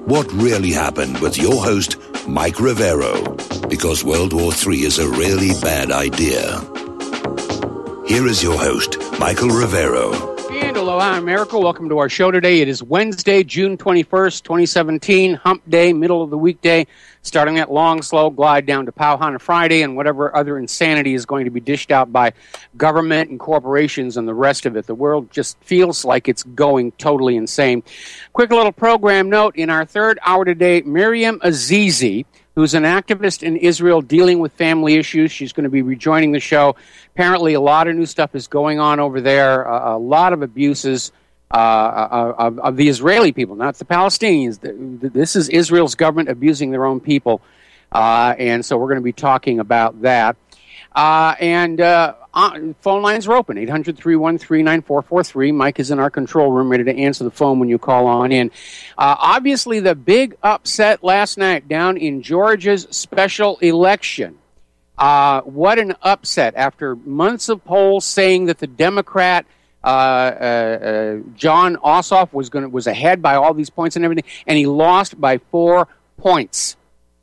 What really happened with your host, Mike Rivero, because World War III is a really bad idea. Here is your host, Michael Rivero. And aloha, America. Welcome to our show today. It is Wednesday, June 21st, 2017, hump day, middle of the weekday, starting that long, slow glide down to Pauhana Friday and whatever other insanity is going to be dished out by government and corporations and the rest of it. The world just feels like it's going totally insane. Quick little program note. In our third hour today, Miriam Azizi, who's an activist in Israel dealing with family issues. She's going to be rejoining the show. Apparently, a lot of new stuff is going on over there, a lot of abuses of the Israeli people, not the Palestinians. This is Israel's government abusing their own people, and so we're going to be talking about that. Phone lines are open, 800-313-9443. Mike is in our control room, ready to answer the phone when you call on in. Obviously, the big upset last night down in Georgia's special election. What an upset after months of polls saying that the Democrat Jon Ossoff was ahead by all these points and everything, and he lost by 4 points.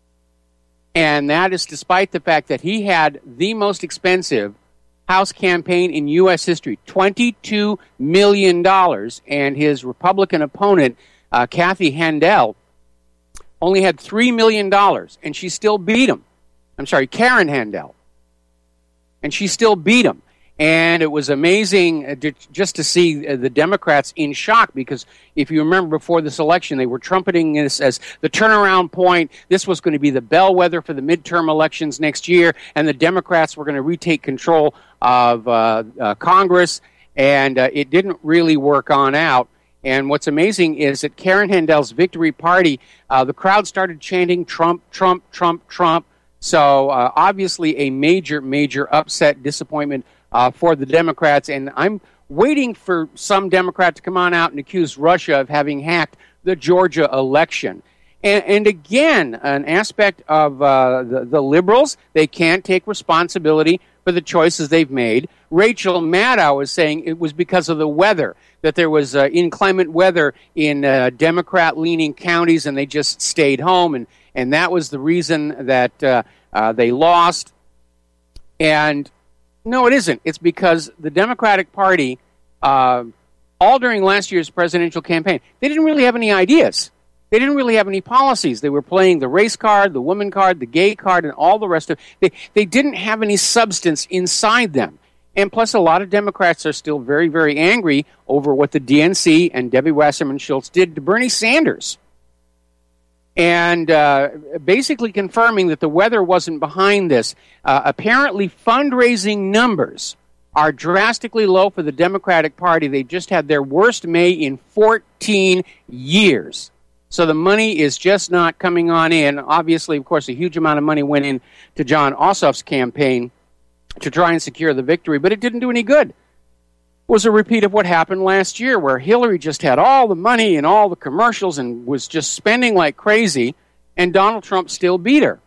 And that is despite the fact that he had the most expensive House campaign in U.S. history, $22 million, and his Republican opponent, Kathy Handel, only had $3 million, and she still beat him. I'm sorry, Karen Handel. And she still beat him. And it was amazing just to see the Democrats in shock, because if you remember before this election, they were trumpeting this as the turnaround point. This was going to be the bellwether for the midterm elections next year, and the Democrats were going to retake control of Congress, and it didn't really work on out. And what's amazing is that Karen Handel's victory party, the crowd started chanting Trump, Trump, Trump, Trump. So obviously a major, major upset, disappointment for the Democrats, and I'm waiting for some Democrat to come on out and accuse Russia of having hacked the Georgia election. And again, an aspect of the liberals, they can't take responsibility for the choices they've made. Rachel Maddow is saying it was because of the weather, that there was inclement weather in Democrat-leaning counties, and they just stayed home, and that was the reason that they lost. And no, it isn't. It's because the Democratic Party, all during last year's presidential campaign, they didn't really have any ideas. They didn't really have any policies. They were playing the race card, the woman card, the gay card, and all the rest of it. They didn't have any substance inside them. And plus, a lot of Democrats are still very, very angry over what the DNC and Debbie Wasserman Schultz did to Bernie Sanders. And basically confirming that the weather wasn't behind this. Apparently, fundraising numbers are drastically low for the Democratic Party. They just had their worst May in 14 years. So the money is just not coming on in. Obviously, of course, a huge amount of money went in to Jon Ossoff's campaign to try and secure the victory, but it didn't do any good. Was a repeat of what happened last year, where Hillary just had all the money and all the commercials and was just spending like crazy, and Donald Trump still beat her.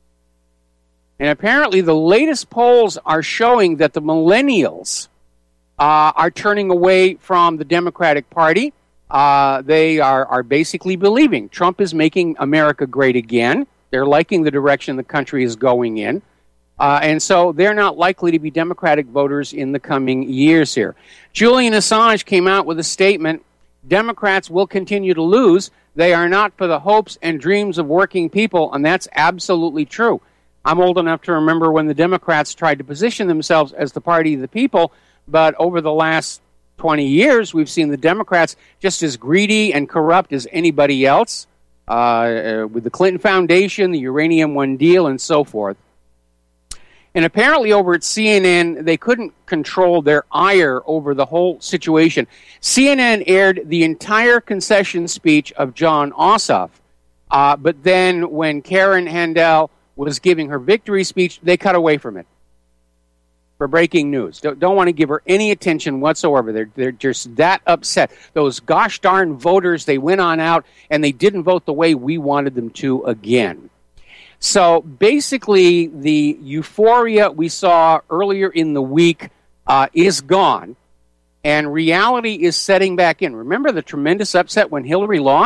And apparently the latest polls are showing that the millennials are turning away from the Democratic Party. They are basically believing Trump is making America great again. They're liking the direction the country is going in. And so they're not likely to be Democratic voters in the coming years here. Julian Assange came out with a statement, Democrats will continue to lose. They are not for the hopes and dreams of working people, and that's absolutely true. I'm old enough to remember when the Democrats tried to position themselves as the party of the people, but over the last 20 years, we've seen the Democrats just as greedy and corrupt as anybody else, with the Clinton Foundation, the Uranium One deal, and so forth. And apparently over at CNN, they couldn't control their ire over the whole situation. CNN aired the entire concession speech of Jon Ossoff, but then when Karen Handel was giving her victory speech, they cut away from it for breaking news. Don't want to give her any attention whatsoever. They're just that upset. Those gosh darn voters, they went on out and they didn't vote the way we wanted them to again. So basically, the euphoria we saw earlier in the week is gone, and reality is setting back in. Remember the tremendous upset when Hillary lost?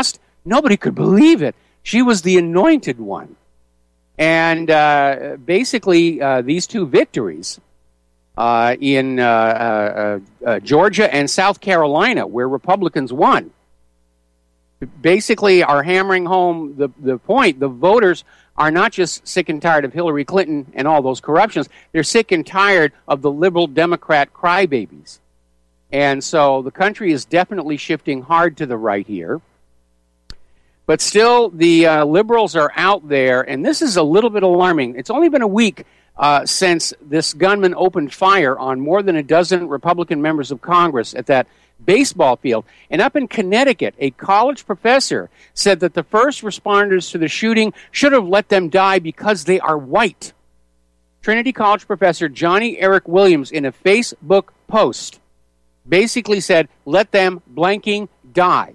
Nobody could believe it. She was the anointed one. And basically, these two victories in Georgia and South Carolina, where Republicans won, basically are hammering home the point. The voters are not just sick and tired of Hillary Clinton and all those corruptions. They're sick and tired of the liberal Democrat crybabies. And so the country is definitely shifting hard to the right here. But still, the liberals are out there, and this is a little bit alarming. It's only been a week since this gunman opened fire on more than a dozen Republican members of Congress at that baseball field. And up in Connecticut, a college professor said that the first responders to the shooting should have let them die because they are white. Trinity College professor Johnny Eric Williams, in a Facebook post, basically said, let them blanking die.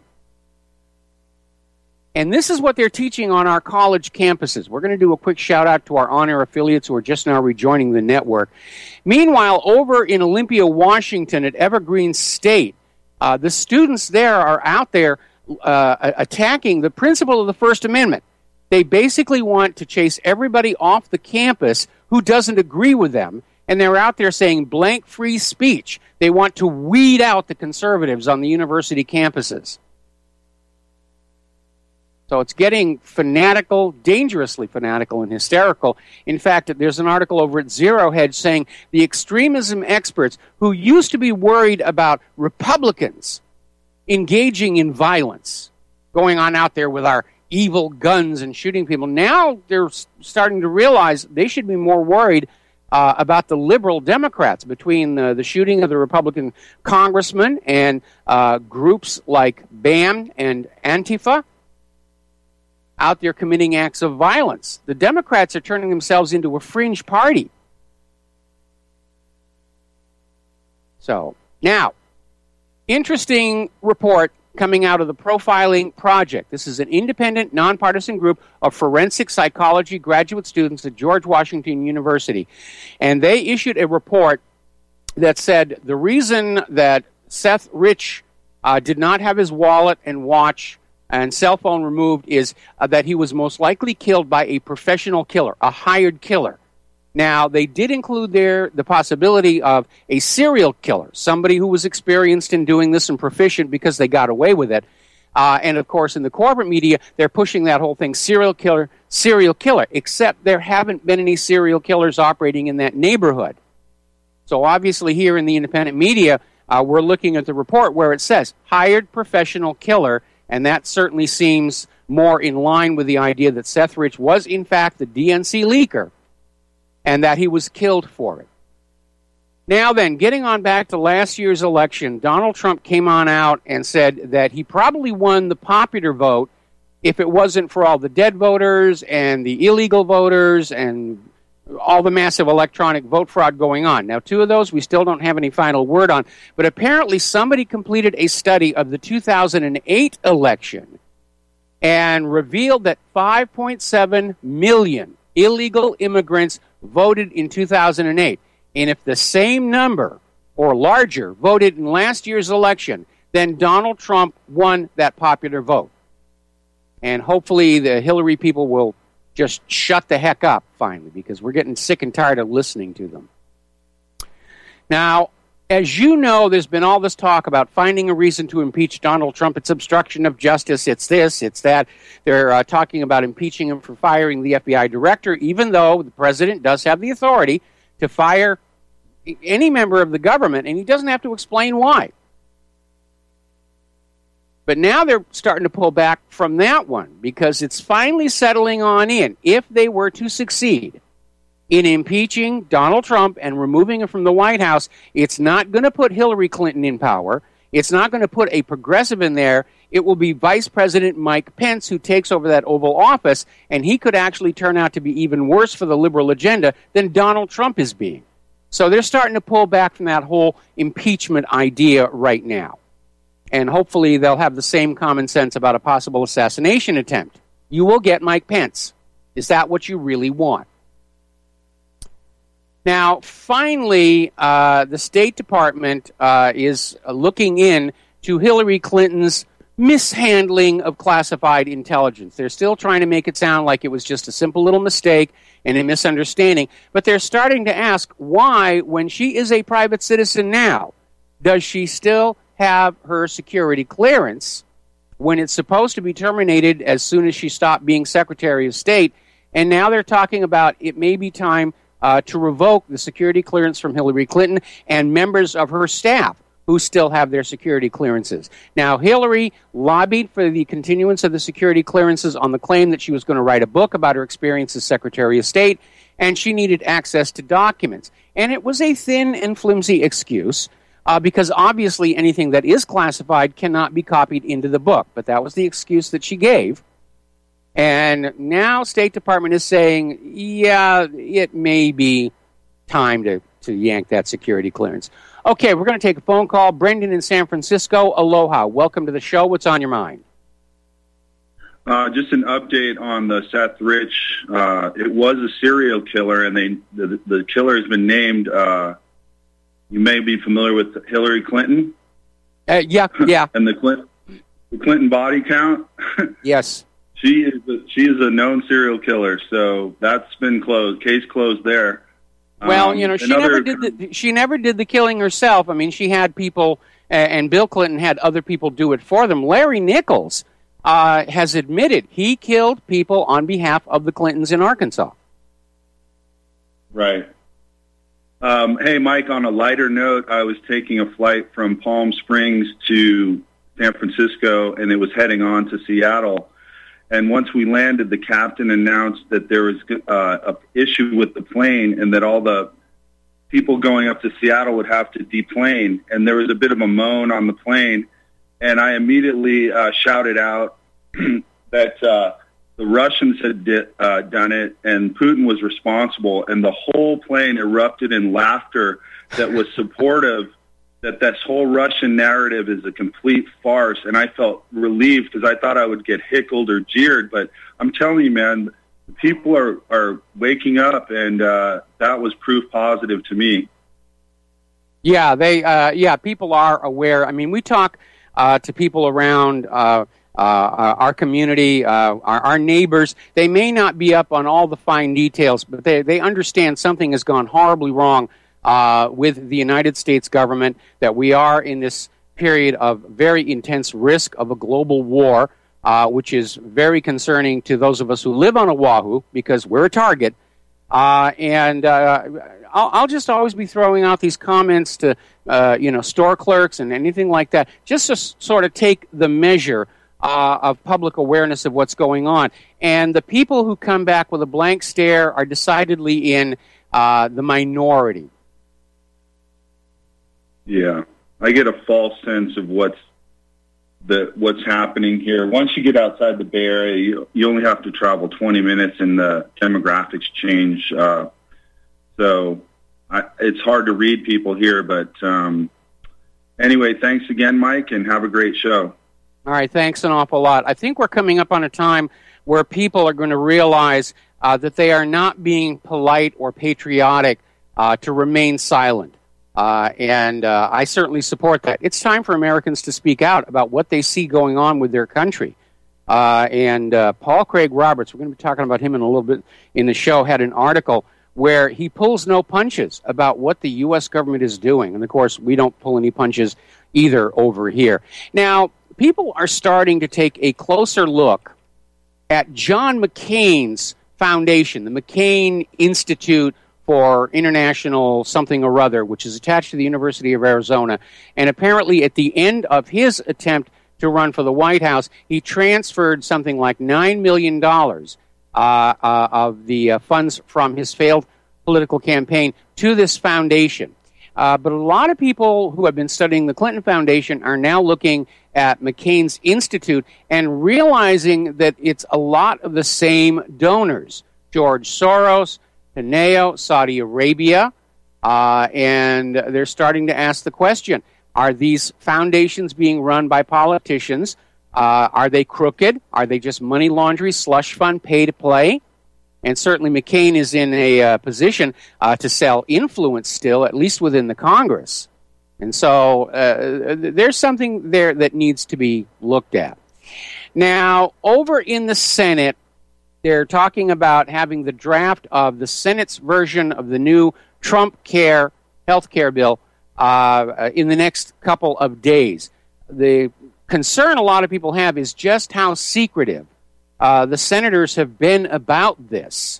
And this is what they're teaching on our college campuses. We're going to do a quick shout out to our on-air affiliates who are just now rejoining the network. Meanwhile, over in Olympia, Washington at Evergreen State, the students there are out there attacking the principle of the First Amendment. They basically want to chase everybody off the campus who doesn't agree with them, and they're out there saying blank free speech. They want to weed out the conservatives on the university campuses. So it's getting fanatical, dangerously fanatical and hysterical. In fact, there's an article over at Zero Hedge saying the extremism experts who used to be worried about Republicans engaging in violence, going on out there with our evil guns and shooting people, now they're starting to realize they should be more worried about the liberal Democrats, between the shooting of the Republican congressman and groups like BAM and Antifa out there committing acts of violence. The Democrats are turning themselves into a fringe party. So, now, interesting report coming out of the Profiling Project. This is an independent, nonpartisan group of forensic psychology graduate students at George Washington University. And they issued a report that said the reason that Seth Rich did not have his wallet and watch and cell phone removed is that he was most likely killed by a professional killer, a hired killer. Now, they did include there the possibility of a serial killer, somebody who was experienced in doing this and proficient because they got away with it. And, of course, in the corporate media, they're pushing that whole thing, serial killer, except there haven't been any serial killers operating in that neighborhood. So, obviously, here in the independent media, we're looking at the report where it says, hired professional killer, and that certainly seems more in line with the idea that Seth Rich was, in fact, the DNC leaker, and that he was killed for it. Now then, getting on back to last year's election, Donald Trump came on out and said that he probably won the popular vote if it wasn't for all the dead voters and the illegal voters and all the massive electronic vote fraud going on. Now, two of those we still don't have any final word on, but apparently somebody completed a study of the 2008 election and revealed that 5.7 million illegal immigrants voted in 2008. And if the same number or larger voted in last year's election, then Donald Trump won that popular vote. And hopefully the Hillary people will just shut the heck up finally, because we're getting sick and tired of listening to them. Now, as you know, there's been all this talk about finding a reason to impeach Donald Trump. It's obstruction of justice. It's this, it's that. They're talking about impeaching him for firing the FBI director, even though the president does have the authority to fire any member of the government, and he doesn't have to explain why. But now they're starting to pull back from that one, because it's finally settling on in. If they were to succeed in impeaching Donald Trump and removing him from the White House, it's not going to put Hillary Clinton in power. It's not going to put a progressive in there. It will be Vice President Mike Pence who takes over that Oval Office, and he could actually turn out to be even worse for the liberal agenda than Donald Trump is being. So they're starting to pull back from that whole impeachment idea right now. And hopefully they'll have the same common sense about a possible assassination attempt. You will get Mike Pence. Is that what you really want? Now, finally, the State Department is looking in to Hillary Clinton's mishandling of classified intelligence. They're still trying to make it sound like it was just a simple little mistake and a misunderstanding. But they're starting to ask why, when she is a private citizen now, does she still have her security clearance when it's supposed to be terminated as soon as she stopped being Secretary of State? And now they're talking about it may be time to revoke the security clearance from Hillary Clinton and members of her staff who still have their security clearances. Now, Hillary lobbied for the continuance of the security clearances on the claim that she was going to write a book about her experience as Secretary of State, and she needed access to documents. And it was a thin and flimsy excuse, because obviously anything that is classified cannot be copied into the book. But that was the excuse that she gave. And now State Department is saying, yeah, it may be time to yank that security clearance. Okay, we're going to take a phone call. Brendan in San Francisco, aloha. Welcome to the show. What's on your mind? Just an update on the Seth Rich. It was a serial killer, and the killer has been named. You may be familiar with Hillary Clinton. Yeah. And the Clinton body count. Yes. She is a known serial killer, so that's been closed. Case closed there. Well, she never did the killing herself. I mean, she had people, and Bill Clinton had other people do it for them. Larry Nichols has admitted he killed people on behalf of the Clintons in Arkansas. Right. Hey, Mike, on a lighter note, I was taking a flight from Palm Springs to San Francisco, and it was heading on to Seattle. And once we landed, the captain announced that there was an issue with the plane and that all the people going up to Seattle would have to deplane. And there was a bit of a moan on the plane. And I immediately shouted out that the Russians had done it and Putin was responsible. And the whole plane erupted in laughter that was supportive that this whole Russian narrative is a complete farce, and I felt relieved because I thought I would get heckled or jeered. But I'm telling you, man, people are waking up, and that was proof positive to me. Yeah, people are aware. I mean, we talk to people around our community, our neighbors. They may not be up on all the fine details, but they understand something has gone horribly wrong with the United States government, that we are in this period of very intense risk of a global war, which is very concerning to those of us who live on Oahu because we're a target. I'll just always be throwing out these comments to store clerks and anything like that, just to sort of take the measure of public awareness of what's going on. And the people who come back with a blank stare are decidedly in the minority. Yeah, I get a false sense of what's happening here. Once you get outside the Bay Area, you only have to travel 20 minutes, and the demographics change. So it's hard to read people here. But anyway, thanks again, Mike, and have a great show. All right, thanks an awful lot. I think we're coming up on a time where people are going to realize that they are not being polite or patriotic to remain silent. And I certainly support that. It's time for Americans to speak out about what they see going on with their country. And Paul Craig Roberts, we're going to be talking about him in a little bit in the show, had an article where he pulls no punches about what the U.S. government is doing. And, of course, we don't pull any punches either over here. Now, people are starting to take a closer look at John McCain's foundation, the McCain Institute for International something or other, which is attached to the University of Arizona. And apparently at the end of his attempt to run for the White House, he transferred something like $9 million of the funds from his failed political campaign to this foundation. But a lot of people who have been studying the Clinton Foundation are now looking at McCain's Institute and realizing that it's a lot of the same donors. George Soros, Pineo, Saudi Arabia, and they're starting to ask the question, are these foundations being run by politicians? Are they crooked? Are they just money laundry, slush fund, pay to play? And certainly McCain is in a position to sell influence still, at least within the Congress. And so there's something there that needs to be looked at. Now, over in the Senate, they're talking about having the draft of the Senate's version of the new Trump Care health care bill in the next couple of days. The concern a lot of people have is just how secretive the senators have been about this.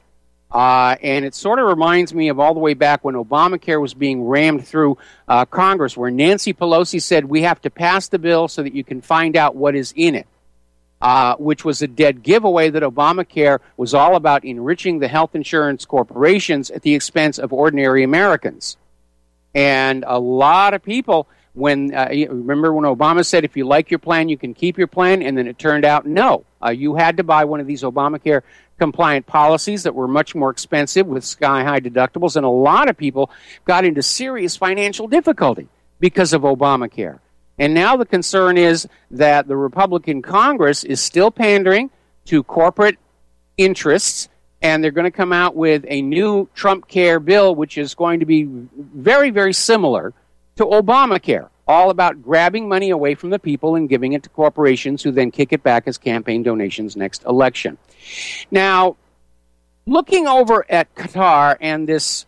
And it sort of reminds me of all the way back when Obamacare was being rammed through Congress, where Nancy Pelosi said, we have to pass the bill so that you can find out what is in it, which was a dead giveaway that Obamacare was all about enriching the health insurance corporations at the expense of ordinary Americans. And a lot of people, remember when Obama said, if you like your plan, you can keep your plan, and then it turned out, no. You had to buy one of these Obamacare compliant policies that were much more expensive with sky-high deductibles, and a lot of people got into serious financial difficulty because of Obamacare. And now the concern is that the Republican Congress is still pandering to corporate interests, and they're going to come out with a new Trump Care bill, which is going to be very, very similar to Obamacare, all about grabbing money away from the people and giving it to corporations who then kick it back as campaign donations next election. Now, looking over at Qatar and this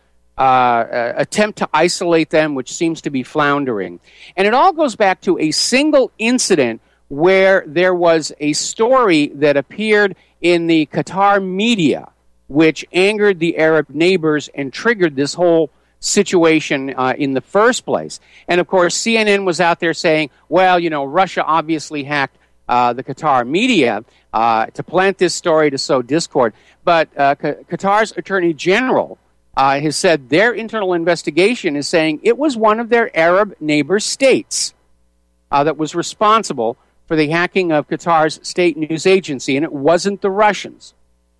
attempt to isolate them, which seems to be floundering, and it all goes back to a single incident where there was a story that appeared in the Qatar media, which angered the Arab neighbors and triggered this whole situation in the first place. And of course, CNN was out there saying, well, Russia obviously hacked the Qatar media to plant this story to sow discord. But Qatar's Attorney General has said their internal investigation is saying it was one of their Arab neighbor states that was responsible for the hacking of Qatar's state news agency, and it wasn't the Russians.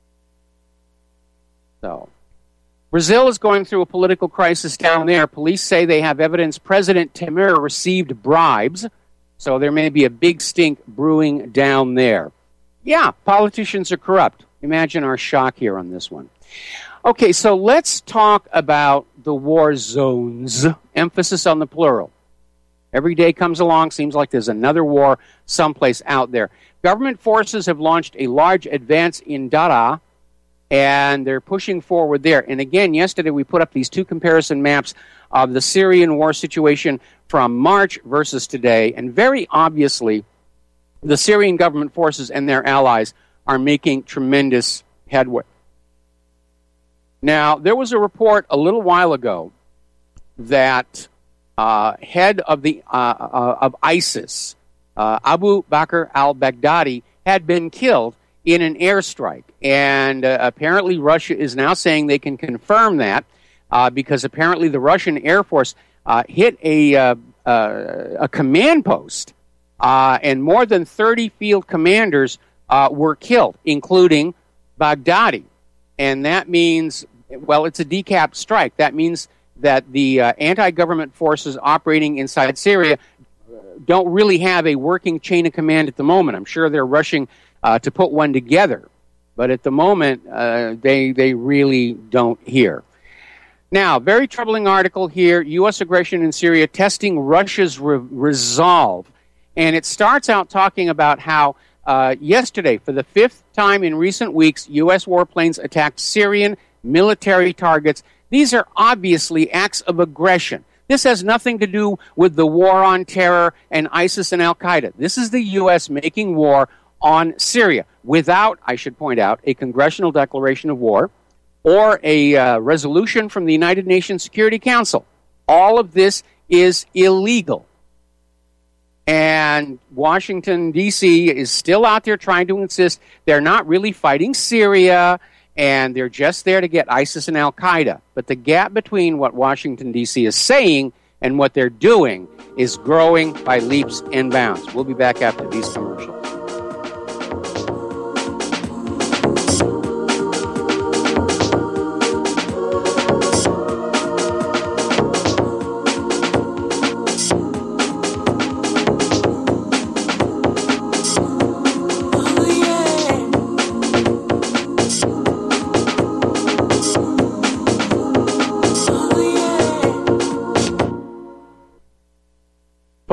So, Brazil is going through a political crisis down there. Police say they have evidence President Temer received bribes, so there may be a big stink brewing down there. Yeah, politicians are corrupt. Imagine our shock here on this one. Okay, so let's talk about the war zones. Emphasis on the plural. Every day comes along, seems like there's another war someplace out there. Government forces have launched a large advance in Daraa, and they're pushing forward there. And again, yesterday we put up these two comparison maps of the Syrian war situation from March versus today. And very obviously, the Syrian government forces and their allies are making tremendous headway. Now, there was a report a little while ago that head of of ISIS, Abu Bakr al-Baghdadi, had been killed in an airstrike. And apparently Russia is now saying they can confirm that because apparently the Russian Air Force hit a command post and more than 30 field commanders were killed, including Baghdadi. And that means, well, it's a decapped strike. That means that the anti-government forces operating inside Syria don't really have a working chain of command at the moment. I'm sure they're rushing to put one together. But at the moment, they really don't hear. Now, very troubling article here, U.S. aggression in Syria testing Russia's resolve. And it starts out talking about how yesterday, for the fifth time in recent weeks, U.S. warplanes attacked Syrian military targets. These are obviously acts of aggression. This has nothing to do with the war on terror and ISIS and Al-Qaeda. This is the U.S. making war on Syria without, I should point out, a congressional declaration of war or a resolution from the United Nations Security Council. All of this is illegal. And Washington, D.C. is still out there trying to insist they're not really fighting Syria and they're just there to get ISIS and Al-Qaeda. But the gap between what Washington, D.C. is saying and what they're doing is growing by leaps and bounds. We'll be back after these commercials.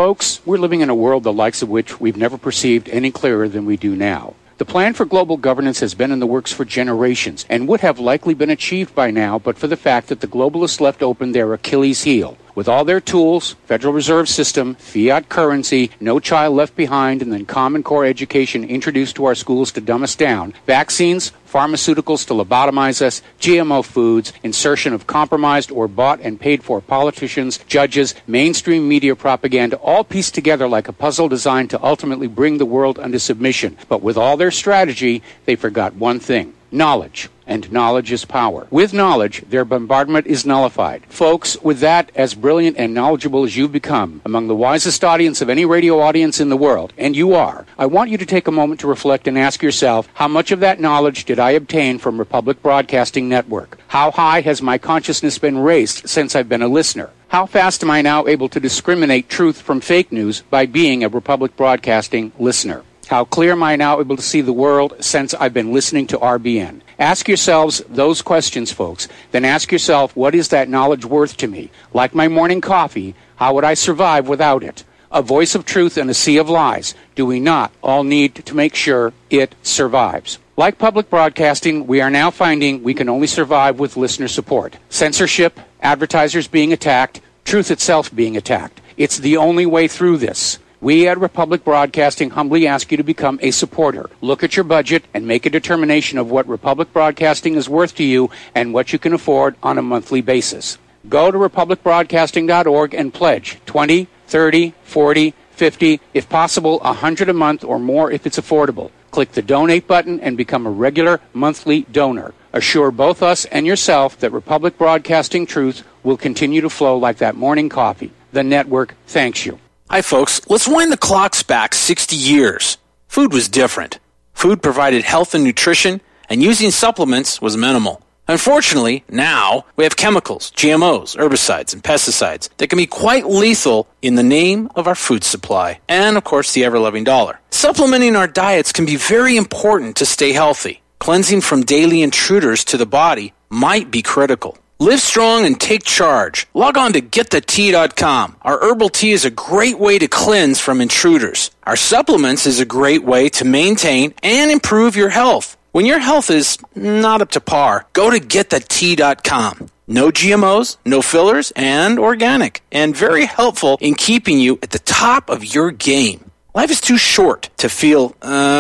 Folks, we're living in a world the likes of which we've never perceived any clearer than we do now. The plan for global governance has been in the works for generations and would have likely been achieved by now but for the fact that the globalists left open their Achilles heel. With all their tools, Federal Reserve System, fiat currency, no child left behind, and then Common Core education introduced to our schools to dumb us down, vaccines, pharmaceuticals to lobotomize us, GMO foods, insertion of compromised or bought and paid for politicians, judges, mainstream media propaganda, all pieced together like a puzzle designed to ultimately bring the world under submission. But with all their strategy, they forgot one thing: knowledge. And knowledge is power. With knowledge, their bombardment is nullified. Folks, with that, as brilliant and knowledgeable as you've become, among the wisest audience of any radio audience in the world, and you are, I want you to take a moment to reflect and ask yourself, how much of that knowledge did I obtain from Republic Broadcasting Network? How high has my consciousness been raised since I've been a listener? How fast am I now able to discriminate truth from fake news by being a Republic Broadcasting listener? How clear am I now able to see the world since I've been listening to RBN? Ask yourselves those questions, folks. Then ask yourself, what is that knowledge worth to me? Like my morning coffee, how would I survive without it? A voice of truth in a sea of lies. Do we not all need to make sure it survives? Like public broadcasting, we are now finding we can only survive with listener support. Censorship, advertisers being attacked, truth itself being attacked. It's the only way through this. We at Republic Broadcasting humbly ask you to become a supporter. Look at your budget and make a determination of what Republic Broadcasting is worth to you and what you can afford on a monthly basis. Go to republicbroadcasting.org and pledge $20, $30, $40, $50, if possible, $100 a month or more if it's affordable. Click the donate button and become a regular monthly donor. Assure both us and yourself that Republic Broadcasting truth will continue to flow like that morning coffee. The network thanks you. Hi, folks. Let's wind the clocks back 60 years. Food was different. Food provided health and nutrition, and using supplements was minimal. Unfortunately, now we have chemicals, GMOs, herbicides, and pesticides that can be quite lethal in the name of our food supply and, of course, the ever-loving dollar. Supplementing our diets can be very important to stay healthy. Cleansing from daily intruders to the body might be critical. Live strong and take charge. Log on to GetTheTea.com. Our herbal tea is a great way to cleanse from intruders. Our supplements is a great way to maintain and improve your health. When your health is not up to par, go to GetTheTea.com. No GMOs, no fillers, and organic. And very helpful in keeping you at the top of your game. Life is too short to feel,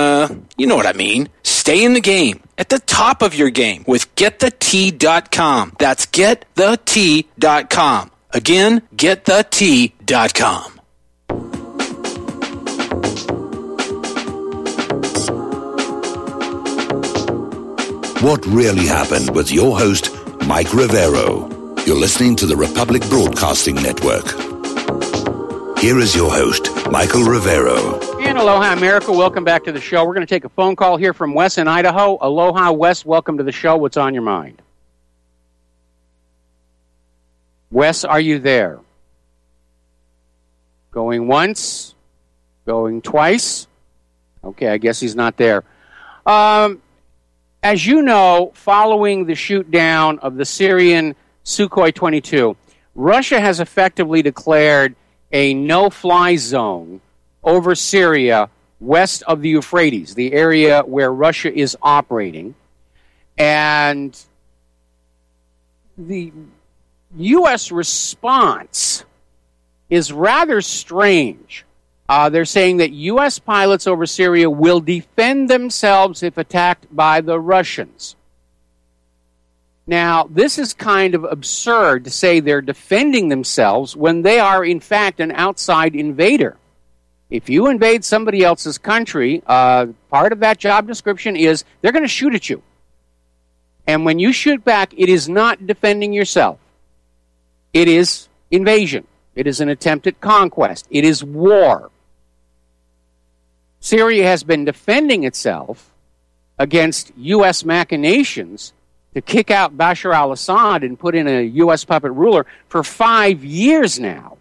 you know what I mean. Stay in the game, at the top of your game with GetTheTea.com. That's GetTheTea.com. Again, GetTheTea.com. What really happened with your host, Mike Rivero. You're listening to the Republic Broadcasting Network. Here is your host, Michael Rivero. And aloha, America. Welcome back to the show. We're going to take a phone call here from Wes in Idaho. Aloha, Wes. Welcome to the show. What's on your mind? Wes, are you there? Going once? Going twice? Okay, I guess he's not there. As you know, following the shoot down of the Syrian Sukhoi 22, Russia has effectively declared a no-fly zone over Syria west of the Euphrates, the area where Russia is operating. And the U.S. response is rather strange. They're saying that U.S. pilots over Syria will defend themselves if attacked by the Russians. Now, this is kind of absurd to say they're defending themselves when they are, in fact, an outside invader. If you invade somebody else's country, part of that job description is they're going to shoot at you. And when you shoot back, it is not defending yourself. It is invasion. It is an attempt at conquest. It is war. Syria has been defending itself against U.S. machinations to kick out Bashar al-Assad and put in a U.S. puppet ruler for 5 years now.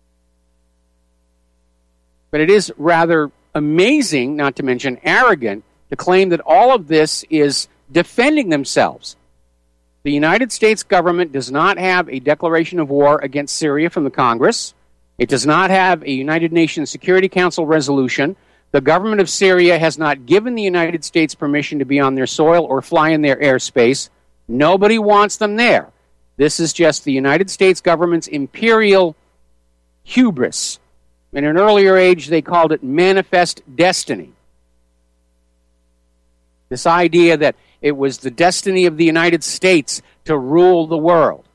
But it is rather amazing, not to mention arrogant, to claim that all of this is defending themselves. The United States government does not have a declaration of war against Syria from the Congress. It does not have a United Nations Security Council resolution. The government of Syria has not given the United States permission to be on their soil or fly in their airspace. Nobody wants them there. This is just the United States government's imperial hubris. In an earlier age, they called it manifest destiny. This idea that it was the destiny of the United States to rule the world.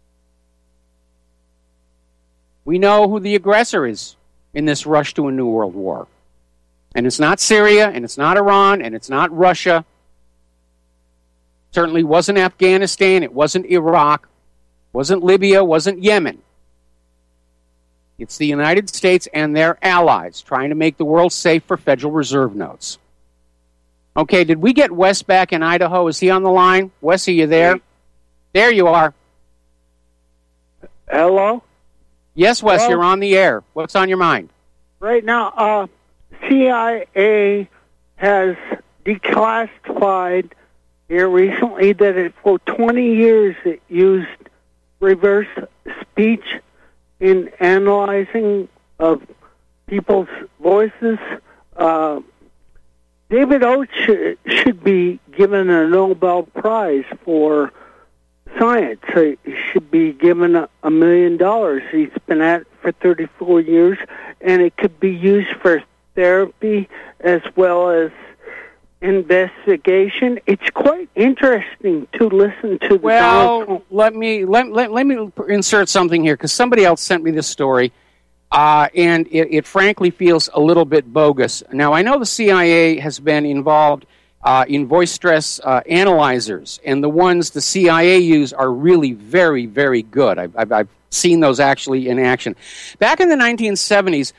We know who the aggressor is in this rush to a new world war. And it's not Syria, and it's not Iran, and it's not Russia. Certainly wasn't Afghanistan, it wasn't Iraq, wasn't Libya, wasn't Yemen. It's the United States and their allies trying to make the world safe for Federal Reserve notes. Okay, did we get Wes back in Idaho? Is he on the line? Wes, are you there? Hey. There you are. Hello? Yes, Wes, Hello? you're on the air. What's on your mind? Right now, CIA has declassified here recently that for 20 years it used reverse speech in analyzing of people's voices. David Oates should be given a Nobel Prize for science. He should be given $1 million. He's been at it for 34 years, and it could be used for therapy as well as investigation. It's quite interesting to listen to the Donald Trump. let me insert something here, because somebody else sent me this story, and it frankly feels a little bit bogus. Now, I know the CIA has been involved in voice stress analyzers, and the ones the CIA use are really very, very good. I've seen those actually in action. Back in the 1970s,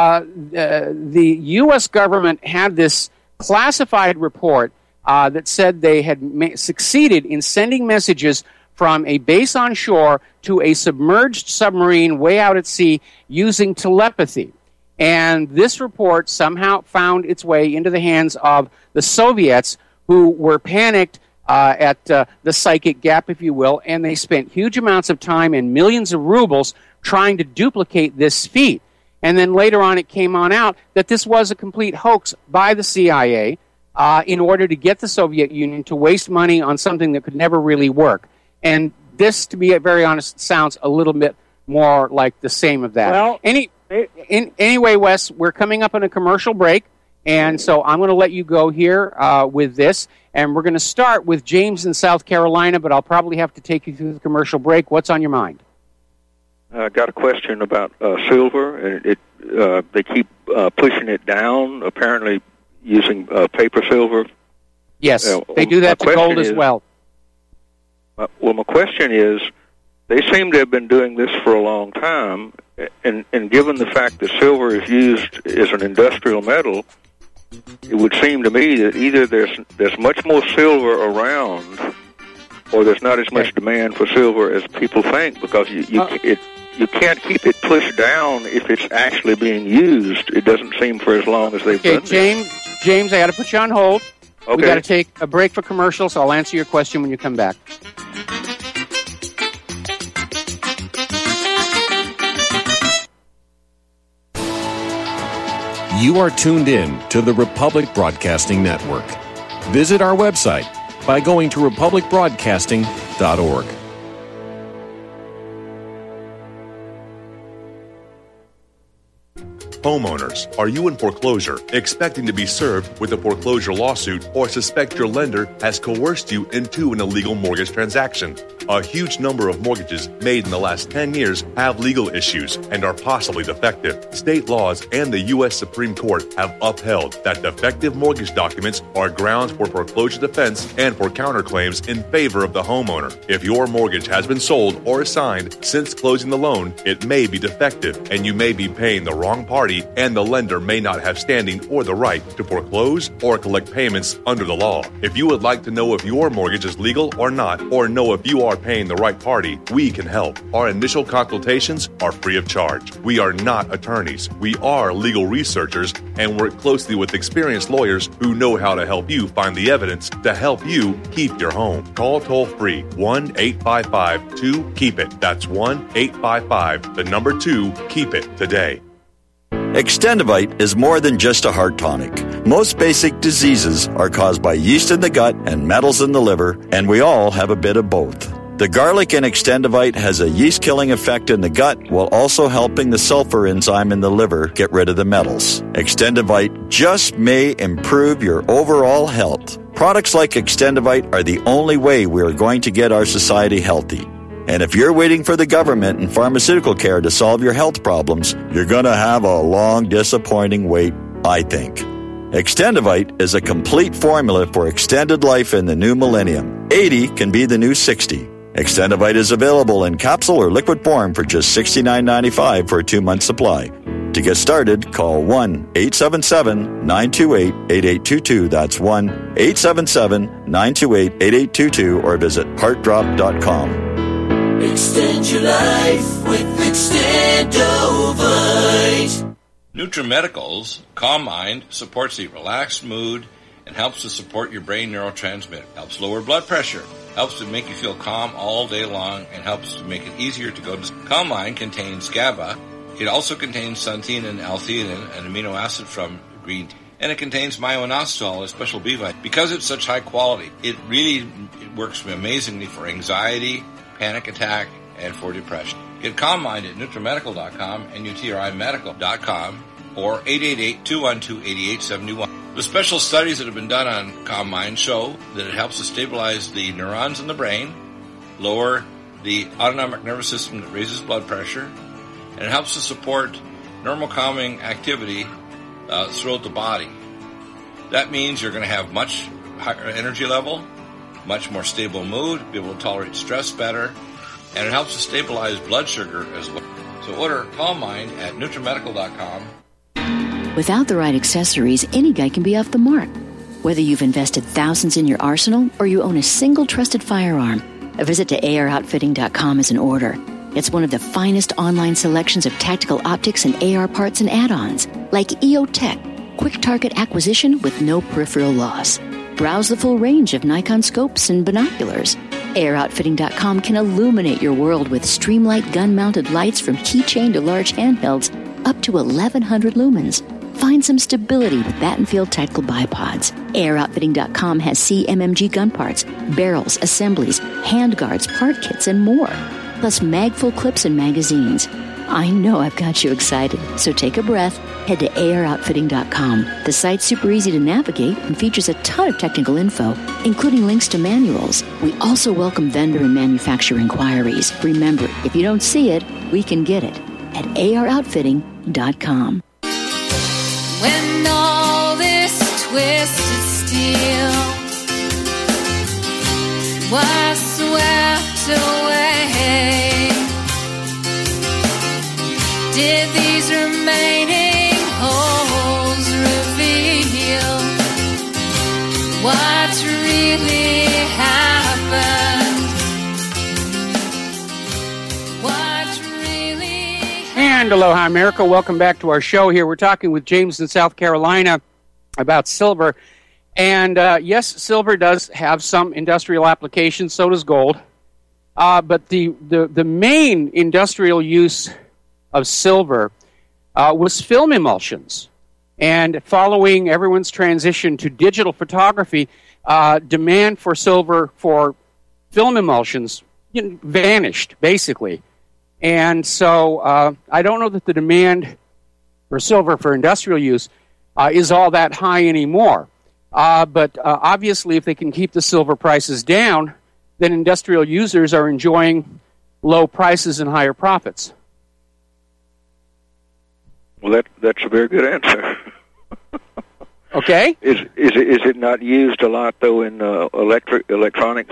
the U.S. government had this classified report that said they had succeeded in sending messages from a base on shore to a submerged submarine way out at sea using telepathy. And this report somehow found its way into the hands of the Soviets, who were panicked at the psychic gap, if you will, and they spent huge amounts of time and millions of rubles trying to duplicate this feat. And then later on it came on out that this was a complete hoax by the CIA in order to get the Soviet Union to waste money on something that could never really work. And this, to be very honest, sounds a little bit more like the same of that. Well, anyway, Wes, we're coming up on a commercial break, and so I'm going to let you go here with this. And we're going to start with James in South Carolina, but I'll probably have to take you through the commercial break. What's on your mind? I got a question about silver, and they keep pushing it down, apparently using paper silver. Yes, they do that to gold as well. Well, my question is, they seem to have been doing this for a long time, and given the fact that silver is used as an industrial metal, it would seem to me that either there's much more silver around, or there's not as much demand for silver as people think, because you can't keep it pushed down if it's actually being used. It doesn't seem for as long as they've done it. James, I got to put you on hold. Okay. We got to take a break for commercials. I'll answer your question when you come back. You are tuned in to the Republic Broadcasting Network. Visit our website by going to republicbroadcasting.org. Homeowners, are you in foreclosure, expecting to be served with a foreclosure lawsuit, or suspect your lender has coerced you into an illegal mortgage transaction? A huge number of mortgages made in the last 10 years have legal issues and are possibly defective. State laws and the U.S. Supreme Court have upheld that defective mortgage documents are grounds for foreclosure defense and for counterclaims in favor of the homeowner. If your mortgage has been sold or assigned since closing the loan, it may be defective, and you may be paying the wrong party, and the lender may not have standing or the right to foreclose or collect payments under the law. If you would like to know if your mortgage is legal or not, or know if you are paying the right party, we can help. Our initial consultations are free of charge. We are not attorneys. We are legal researchers and work closely with experienced lawyers who know how to help you find the evidence to help you keep your home. Call toll-free 1-855-2-KEEP-IT. That's 1-855-2-KEEP-IT today. Extendivite is more than just a heart tonic. Most basic diseases are caused by yeast in the gut and metals in the liver, and we all have a bit of both. The garlic in Extendivite has a yeast-killing effect in the gut while also helping the sulfur enzyme in the liver get rid of the metals. Extendivite just may improve your overall health. Products like Extendivite are the only way we are going to get our society healthy. And if you're waiting for the government and pharmaceutical care to solve your health problems, you're going to have a long, disappointing wait, I think. Extendivite is a complete formula for extended life in the new millennium. 80 can be the new 60. Extendivite is available in capsule or liquid form for just $69.95 for a 2-month supply. To get started, call 1-877-928-8822. That's 1-877-928-8822 or visit heartdrop.com. Extend your life with Extendovite. NutriMedical's Calm Mind supports a relaxed mood and helps to support your brain neurotransmitter. Helps lower blood pressure. Helps to make you feel calm all day long and helps to make it easier to go to sleep. Calm Mind contains GABA. It also contains xanthine and L-theanine, an amino acid from green tea. And it contains myo-inositol, a special B vitamin. Because it's such high quality, it works amazingly for anxiety, panic attack, and for depression. Get Calm Mind at NutriMedical.com and UTRIMedical.com or 888-212-8871. The special studies that have been done on Calm Mind show that it helps to stabilize the neurons in the brain, lower the autonomic nervous system that raises blood pressure, and it helps to support normal calming activity throughout the body. That means you're going to have much higher energy level, much more stable mood, be able to tolerate stress better, and it helps to stabilize blood sugar as well. So order Calm Mind at NutriMedical.com. Without the right accessories, any guy can be off the mark. Whether you've invested thousands in your arsenal or you own a single trusted firearm, a visit to AROutfitting.com is in order. It's one of the finest online selections of tactical optics and AR parts and add-ons, like EOTech, quick target acquisition with no peripheral loss. Browse the full range of Nikon scopes and binoculars. AROutfitting.com can illuminate your world with Streamlight gun-mounted lights from keychain to large handhelds up to 1,100 lumens. Find some stability with Battenfield tactical bipods. AROutfitting.com has CMMG gun parts, barrels, assemblies, handguards, part kits, and more. Plus mag-full clips and magazines. I know I've got you excited, so take a breath. Head to AROutfitting.com. The site's super easy to navigate and features a ton of technical info, including links to manuals. We also welcome vendor and manufacturer inquiries. Remember, if you don't see it, we can get it at AROutfitting.com. When all this twisted steel was swept away, did these remaining holes reveal what really happened? What really happened? And aloha, America. Welcome back to our show here. We're talking with James in South Carolina about silver. And yes, silver does have some industrial applications, so does gold. But the main industrial use of silver was film emulsions. And following everyone's transition to digital photography, demand for silver for film emulsions vanished, basically. And so I don't know that the demand for silver for industrial use is all that high anymore. But obviously, if they can keep the silver prices down, then industrial users are enjoying low prices and higher profits. Well, that's a very good answer. Okay. Is it not used a lot though in electronics?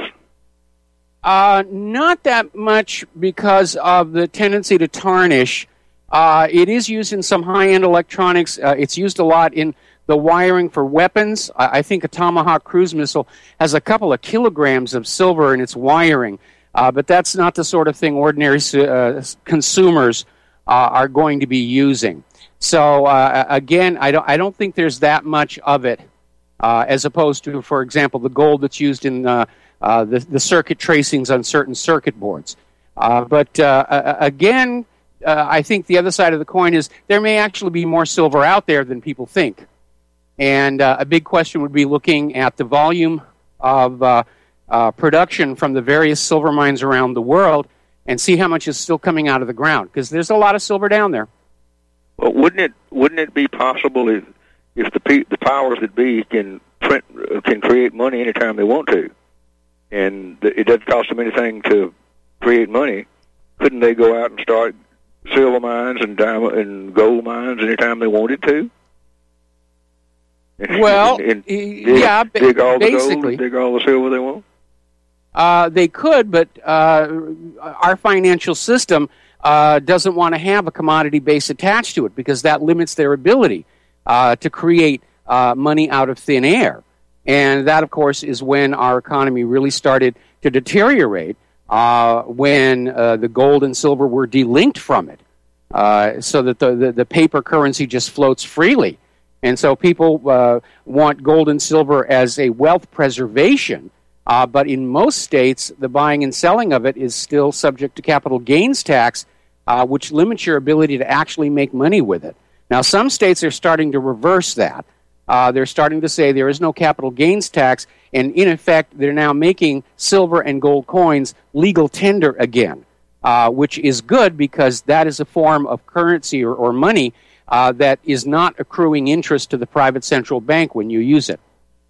Not that much because of the tendency to tarnish. It is used in some high-end electronics. It's used a lot in the wiring for weapons. I think a Tomahawk cruise missile has a couple of kilograms of silver in its wiring. But that's not the sort of thing ordinary consumers are going to be using. So again, I don't think there's that much of it, as opposed to, for example, the gold that's used in the circuit tracings on certain circuit boards. But again, I think the other side of the coin is there may actually be more silver out there than people think. And a big question would be looking at the volume of production from the various silver mines around the world and see how much is still coming out of the ground, because there's a lot of silver down there. Well, wouldn't it be possible if the powers that be can create money anytime they want to, and it doesn't cost them anything to create money? Couldn't they go out and start silver mines and diamond and gold mines anytime they wanted to? Well, dig all the basically, gold, dig all the silver they want. They could, but our financial system doesn't want to have a commodity base attached to it, because that limits their ability to create money out of thin air. And that, of course, is when our economy really started to deteriorate, when the gold and silver were delinked from it, so that the paper currency just floats freely. And so people want gold and silver as a wealth preservation, but in most states, the buying and selling of it is still subject to capital gains tax, which limits your ability to actually make money with it. Now, some states are starting to reverse that. They're starting to say there is no capital gains tax, and in effect, they're now making silver and gold coins legal tender again, which is good, because that is a form of currency or money that is not accruing interest to the private central bank when you use it.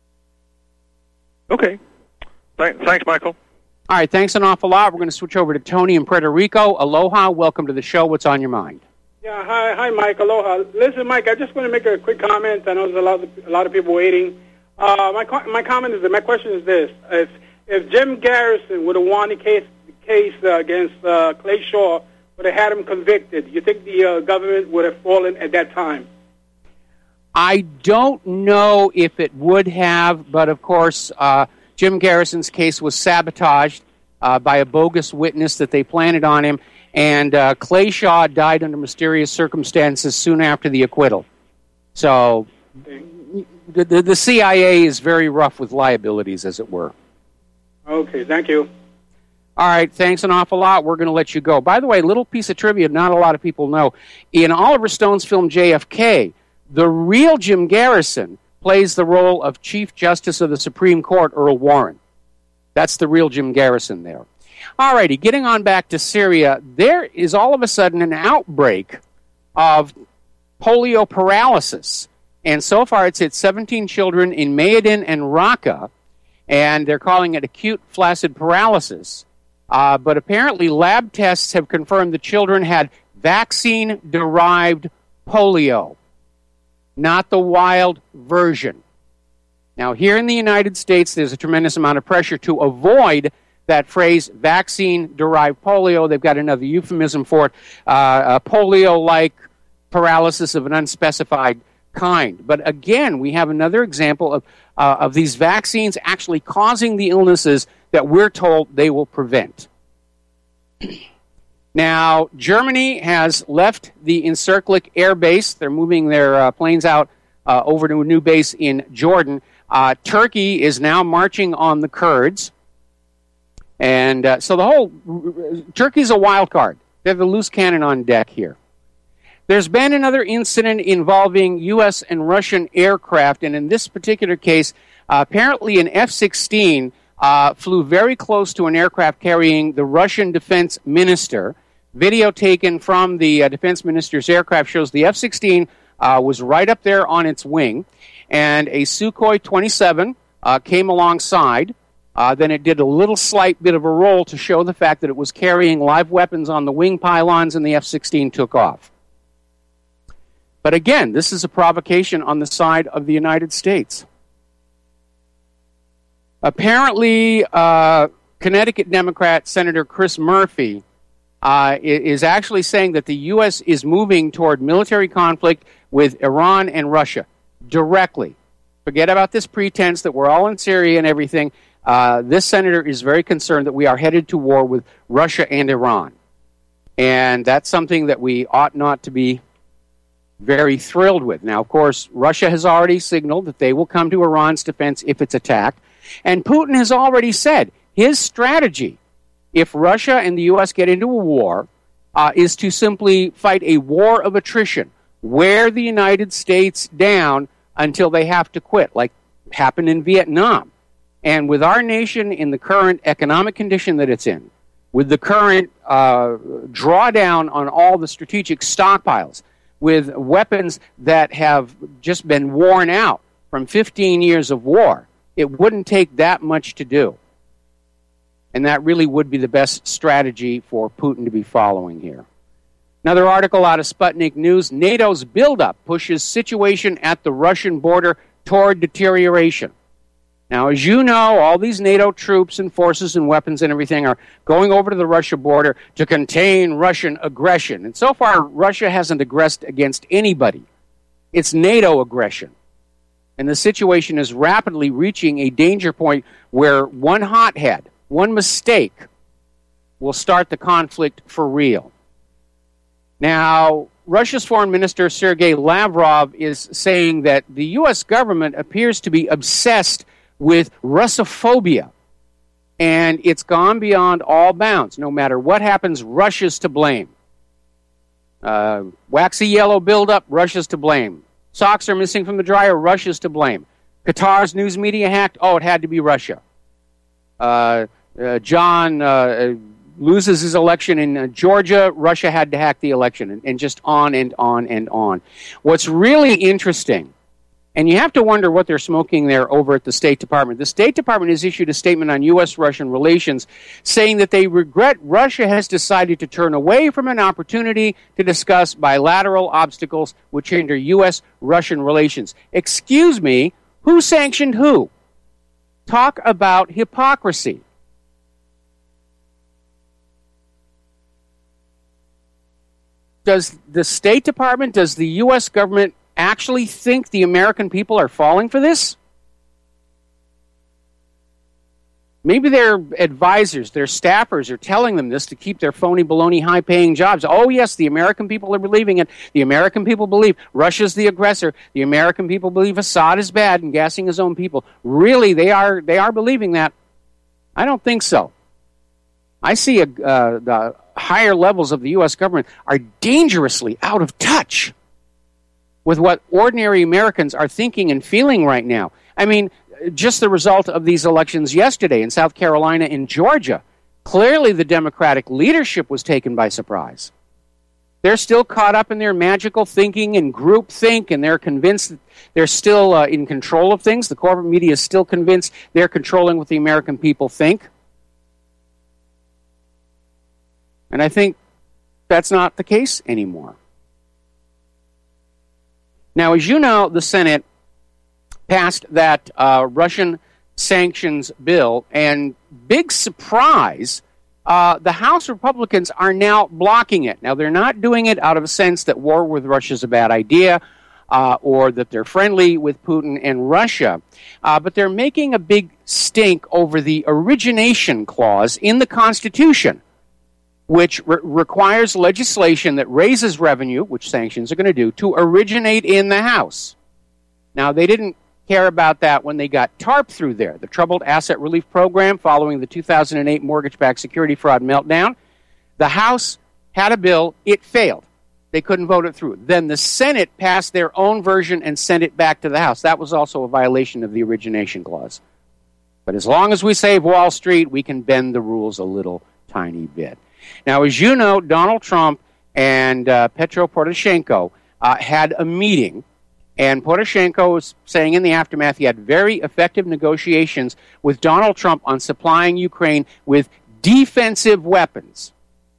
Okay. Thanks, Michael. All right, thanks an awful lot. We're going to switch over to Tony in Puerto Rico. Aloha, welcome to the show. What's on your mind? Yeah, hi, Mike. Aloha. Listen, Mike, I just want to make a quick comment. I know there's a lot of people waiting. My comment is that my question is this: if Jim Garrison would have won the case against Clay Shaw, would have had him convicted, do you think the government would have fallen at that time? I don't know if it would have, but of course, Jim Garrison's case was sabotaged by a bogus witness that they planted on him, and Clay Shaw died under mysterious circumstances soon after the acquittal. So the CIA is very rough with liabilities, as it were. Okay, thank you. All right, thanks an awful lot. We're going to let you go. By the way, little piece of trivia not a lot of people know. In Oliver Stone's film JFK, the real Jim Garrison plays the role of Chief Justice of the Supreme Court, Earl Warren. That's the real Jim Garrison there. All righty, getting on back to Syria, there is all of a sudden an outbreak of polio paralysis. And so far it's hit 17 children in Mayadin and Raqqa, and they're calling it acute flaccid paralysis. But apparently lab tests have confirmed the children had vaccine-derived polio, not the wild version. Now, here in the United States, there's a tremendous amount of pressure to avoid that phrase, vaccine-derived polio. They've got another euphemism for it, polio-like paralysis of an unspecified kind. But again, we have another example of these vaccines actually causing the illnesses that we're told they will prevent. Now, Germany has left the Incirlik Air Base. They're moving their planes out over to a new base in Jordan. Turkey is now marching on the Kurds. And so Turkey's a wild card. They have a loose cannon on deck here. There's been another incident involving U.S. and Russian aircraft, and in this particular case, apparently an F-16 flew very close to an aircraft carrying the Russian defense minister. Video taken from the defense minister's aircraft shows the F-16 was right up there on its wing, and a Sukhoi 27 came alongside. Then it did a little slight bit of a roll to show the fact that it was carrying live weapons on the wing pylons, and the F-16 took off. But again, this is a provocation on the side of the United States. Apparently, Connecticut Democrat Senator Chris Murphy is actually saying that the U.S. is moving toward military conflict with Iran and Russia directly. Forget about this pretense that we're all in Syria and everything. This senator is very concerned that we are headed to war with Russia and Iran. And that's something that we ought not to be very thrilled with. Now, of course, Russia has already signaled that they will come to Iran's defense if it's attacked. And Putin has already said his strategy, if Russia and the U.S. get into a war, is to simply fight a war of attrition, wear the United States down until they have to quit, like happened in Vietnam. And with our nation in the current economic condition that it's in, with the current drawdown on all the strategic stockpiles, with weapons that have just been worn out from 15 years of war, it wouldn't take that much to do. And that really would be the best strategy for Putin to be following here. Another article out of Sputnik News, NATO's buildup pushes situation at the Russian border toward deterioration. Now, as you know, all these NATO troops and forces and weapons and everything are going over to the Russia border to contain Russian aggression. And so far, Russia hasn't aggressed against anybody. It's NATO aggression. And the situation is rapidly reaching a danger point where one hothead, one mistake, will start the conflict for real. Now, Russia's Foreign Minister Sergei Lavrov is saying that the U.S. government appears to be obsessed with Russophobia, and it's gone beyond all bounds. No matter what happens, Russia's to blame. Waxy yellow buildup, Russia's to blame. Socks are missing from the dryer, Russia's to blame. Qatar's news media hacked, it had to be Russia. John loses his election in Georgia, Russia had to hack the election, and just on and on and on. What's really interesting, and you have to wonder what they're smoking there over at the State Department. The State Department has issued a statement on U.S.-Russian relations saying that they regret Russia has decided to turn away from an opportunity to discuss bilateral obstacles which hinder U.S.-Russian relations. Excuse me, who sanctioned who? Talk about hypocrisy. Does the State Department, does the U.S. government actually think the American people are falling for this? Maybe their advisors, their staffers are telling them this to keep their phony, baloney, high-paying jobs. Oh, yes, the American people are believing it. The American people believe Russia's the aggressor. The American people believe Assad is bad and gassing his own people. Really, they are believing that? I don't think so. I see the higher levels of the U.S. government are dangerously out of touch with what ordinary Americans are thinking and feeling right now. I mean, just the result of these elections yesterday in South Carolina and Georgia, clearly the Democratic leadership was taken by surprise. They're still caught up in their magical thinking and group think, and they're convinced that they're still in control of things. The corporate media is still convinced they're controlling what the American people think. And I think that's not the case anymore. Now, as you know, the Senate passed that Russian sanctions bill, and big surprise, the House Republicans are now blocking it. Now, they're not doing it out of a sense that war with Russia is a bad idea or that they're friendly with Putin and Russia, but they're making a big stink over the origination clause in the Constitution, which requires legislation that raises revenue, which sanctions are going to do, to originate in the House. Now, they didn't care about that when they got TARP through there, the Troubled Asset Relief Program, following the 2008 mortgage-backed security fraud meltdown. The House had a bill. It failed. They couldn't vote it through. Then the Senate passed their own version and sent it back to the House. That was also a violation of the origination clause. But as long as we save Wall Street, we can bend the rules a little tiny bit. Now, as you know, Donald Trump and Petro Poroshenko had a meeting, and Poroshenko was saying in the aftermath he had very effective negotiations with Donald Trump on supplying Ukraine with defensive weapons.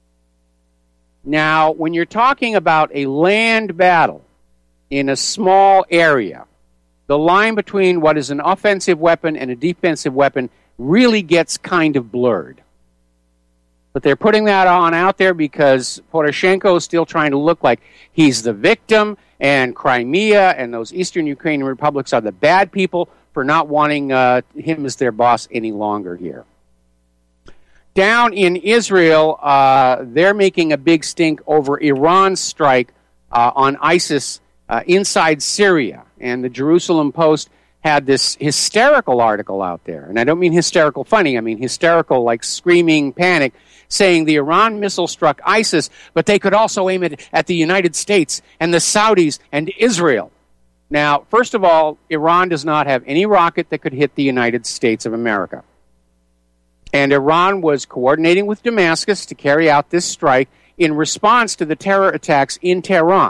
Now, when you're talking about a land battle in a small area, the line between what is an offensive weapon and a defensive weapon really gets kind of blurred. But they're putting that on out there because Poroshenko is still trying to look like he's the victim, and Crimea and those eastern Ukrainian republics are the bad people for not wanting him as their boss any longer here. Down in Israel, they're making a big stink over Iran's strike on ISIS inside Syria. And the Jerusalem Post had this hysterical article out there. And I don't mean hysterical funny, I mean hysterical like screaming panic, saying the Iran missile struck ISIS, but they could also aim it at the United States and the Saudis and Israel. Now, first of all, Iran does not have any rocket that could hit the United States of America. And Iran was coordinating with Damascus to carry out this strike in response to the terror attacks in Tehran.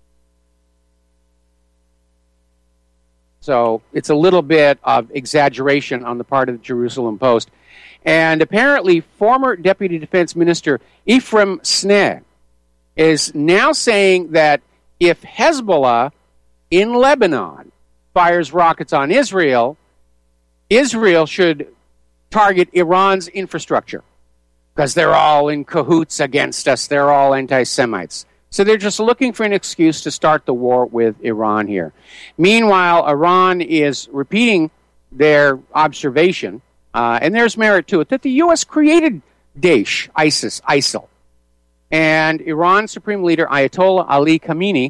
So it's a little bit of exaggeration on the part of the Jerusalem Post. And apparently, former Deputy Defense Minister Ephraim Sneh is now saying that if Hezbollah in Lebanon fires rockets on Israel, Israel should target Iran's infrastructure because they're all in cahoots against us. They're all anti-Semites. So they're just looking for an excuse to start the war with Iran here. Meanwhile, Iran is repeating their observation, and there's merit to it, that the U.S. created Daesh, ISIS, ISIL. And Iran's Supreme Leader Ayatollah Ali Khamenei,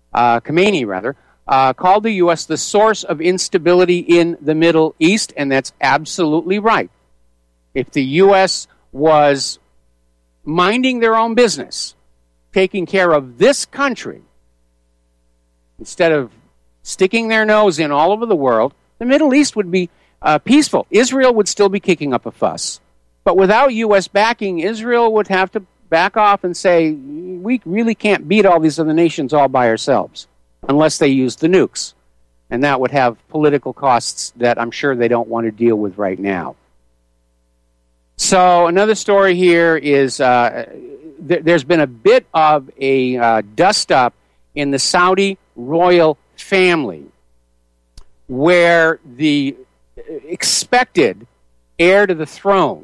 called the U.S. the source of instability in the Middle East, and that's absolutely right. If the U.S. was minding their own business, taking care of this country, instead of sticking their nose in all over the world, the Middle East would be peaceful. Israel would still be kicking up a fuss. But without U.S. backing, Israel would have to back off and say, we really can't beat all these other nations all by ourselves, unless they use the nukes. And that would have political costs that I'm sure they don't want to deal with right now. So another story here is there's been a bit of a dust-up in the Saudi royal family, where the expected heir to the throne,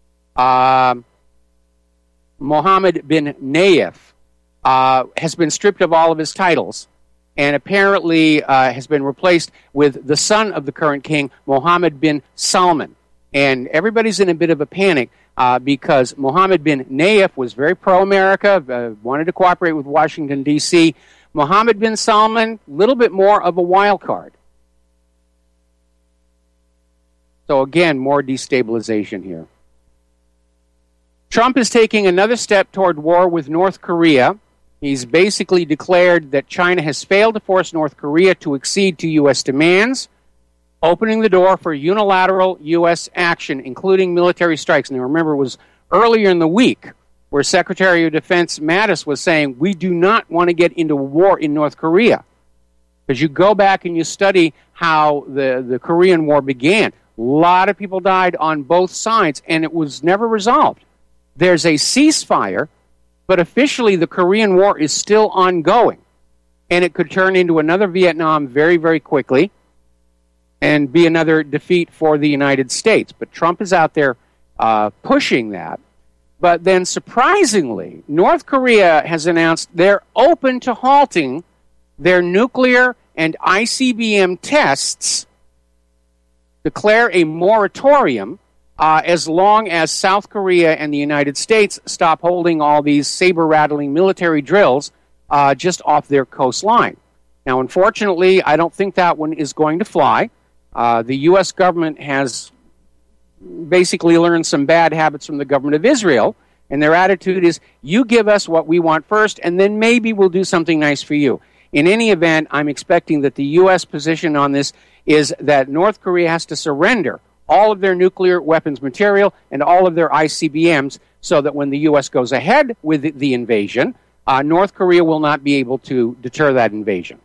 Mohammed bin Nayef, has been stripped of all of his titles, and apparently has been replaced with the son of the current king, Mohammed bin Salman. And everybody's in a bit of a panic because Mohammed bin Nayef was very pro-America, wanted to cooperate with Washington, D.C. Mohammed bin Salman, a little bit more of a wild card. So again, more destabilization here. Trump is taking another step toward war with North Korea. He's basically declared that China has failed to force North Korea to accede to U.S. demands, opening the door for unilateral U.S. action, including military strikes. Now, remember, it was earlier in the week where Secretary of Defense Mattis was saying, we do not want to get into war in North Korea. Because you go back and you study how the Korean War began. A lot of people died on both sides, and it was never resolved. There's a ceasefire, but officially the Korean War is still ongoing. And it could turn into another Vietnam very, very quickly and be another defeat for the United States. But Trump is out there pushing that. But then, surprisingly, North Korea has announced they're open to halting their nuclear and ICBM tests, declare a moratorium as long as South Korea and the United States stop holding all these saber-rattling military drills just off their coastline. Now, unfortunately, I don't think that one is going to fly. The U.S. government has basically learned some bad habits from the government of Israel, and their attitude is, you give us what we want first, and then maybe we'll do something nice for you. In any event, I'm expecting that the U.S. position on this is that North Korea has to surrender all of their nuclear weapons material and all of their ICBMs so that when the U.S. goes ahead with the invasion, North Korea will not be able to deter that invasion.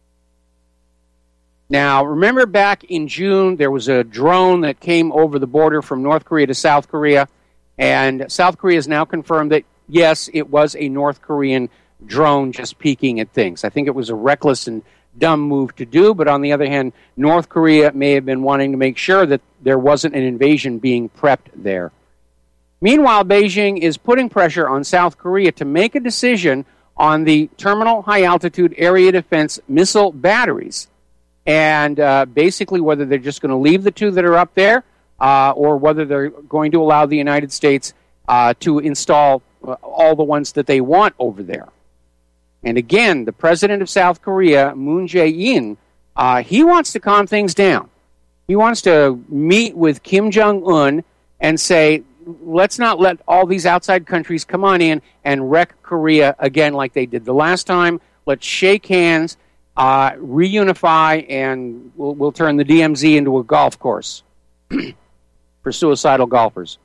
Now, remember back in June, there was a drone that came over the border from North Korea to South Korea, and South Korea has now confirmed that, yes, it was a North Korean drone just peeking at things. I think it was a reckless and dumb move to do, but on the other hand, North Korea may have been wanting to make sure that there wasn't an invasion being prepped there. Meanwhile, Beijing is putting pressure on South Korea to make a decision on the Terminal High Altitude Area Defense missile batteries. and basically whether they're just going to leave the two that are up there or whether they're going to allow the United States to install all the ones that they want over there. And again, the president of South Korea, Moon Jae-in, he wants to calm things down. He wants to meet with Kim Jong-un and say, let's not let all these outside countries come on in and wreck Korea again like they did the last time. Let's shake hands, reunify, and we'll turn the DMZ into a golf course for suicidal golfers.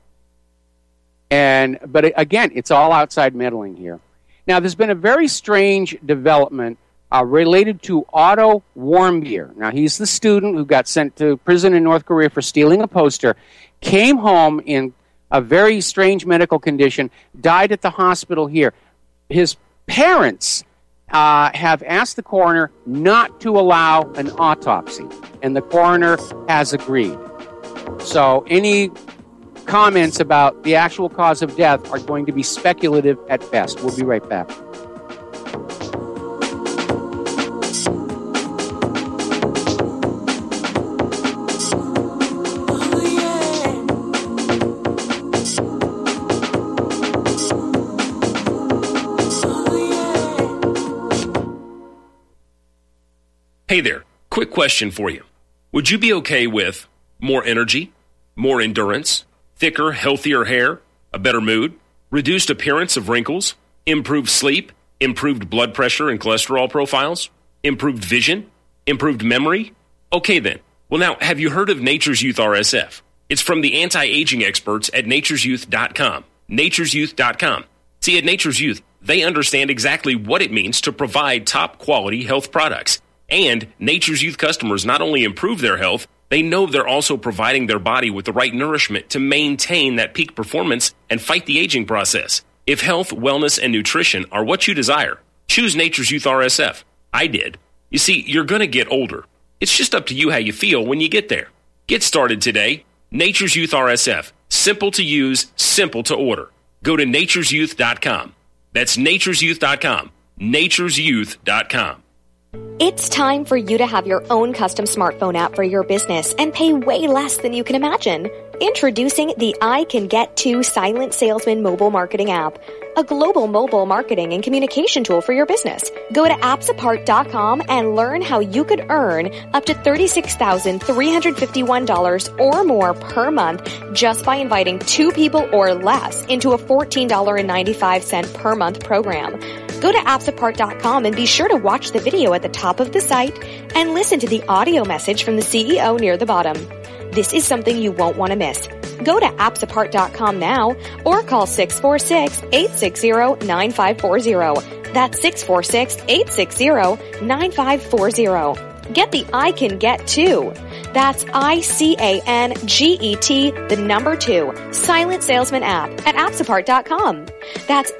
But again, it's all outside meddling here. Now, there's been a very strange development related to Otto Warmbier. Now, he's the student who got sent to prison in North Korea for stealing a poster, came home in a very strange medical condition, died at the hospital here. His parents have asked the coroner not to allow an autopsy, and the coroner has agreed. So any comments about the actual cause of death are going to be speculative at best. We'll be right back. Hey there, quick question for you. Would you be okay with more energy, more endurance, thicker, healthier hair, a better mood, reduced appearance of wrinkles, improved sleep, improved blood pressure and cholesterol profiles, improved vision, improved memory? Okay then. Well now, have you heard of Nature's Youth RSF? It's from the anti-aging experts at nature'syouth.com. nature'syouth.com. See, at Nature's Youth, they understand exactly what it means to provide top-quality health products. And Nature's Youth customers not only improve their health, they know they're also providing their body with the right nourishment to maintain that peak performance and fight the aging process. If health, wellness, and nutrition are what you desire, choose Nature's Youth RSF. I did. You see, you're going to get older. It's just up to you how you feel when you get there. Get started today. Nature's Youth RSF. Simple to use, simple to order. Go to nature'syouth.com. That's nature'syouth.com. nature'syouth.com. It's time for you to have your own custom smartphone app for your business and pay way less than you can imagine. Introducing the I Can Get To Silent Salesman mobile marketing app, a global mobile marketing and communication tool for your business. Go to appsapart.com and learn how you could earn up to $36,351 or more per month just by inviting 2 people or less into a $14.95 per month program. Go to appsapart.com and be sure to watch the video at the top of the site and listen to the audio message from the CEO near the bottom. This is something you won't want to miss. Go to appsapart.com now or call 646-860-9540. That's 646-860-9540. Get the I Can Get To. That's ICANGET, the number 2, Silent Salesman app at appsapart.com. That's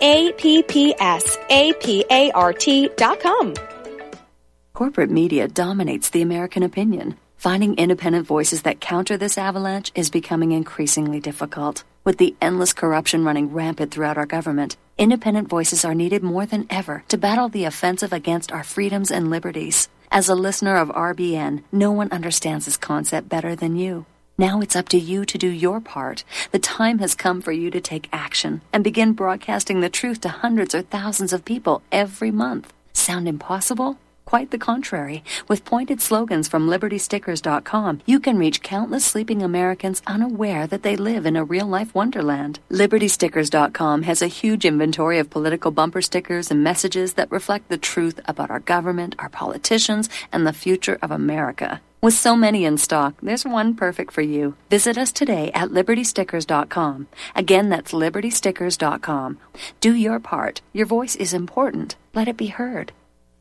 APPSAPART.com. Corporate media dominates the American opinion. Finding independent voices that counter this avalanche is becoming increasingly difficult. With the endless corruption running rampant throughout our government, independent voices are needed more than ever to battle the offensive against our freedoms and liberties. As a listener of RBN, no one understands this concept better than you. Now it's up to you to do your part. The time has come for you to take action and begin broadcasting the truth to hundreds or thousands of people every month. Sound impossible? Quite the contrary. With pointed slogans from LibertyStickers.com, you can reach countless sleeping Americans unaware that they live in a real-life wonderland. LibertyStickers.com has a huge inventory of political bumper stickers and messages that reflect the truth about our government, our politicians, and the future of America. With so many in stock, there's one perfect for you. Visit us today at LibertyStickers.com. Again, that's LibertyStickers.com. Do your part. Your voice is important. Let it be heard.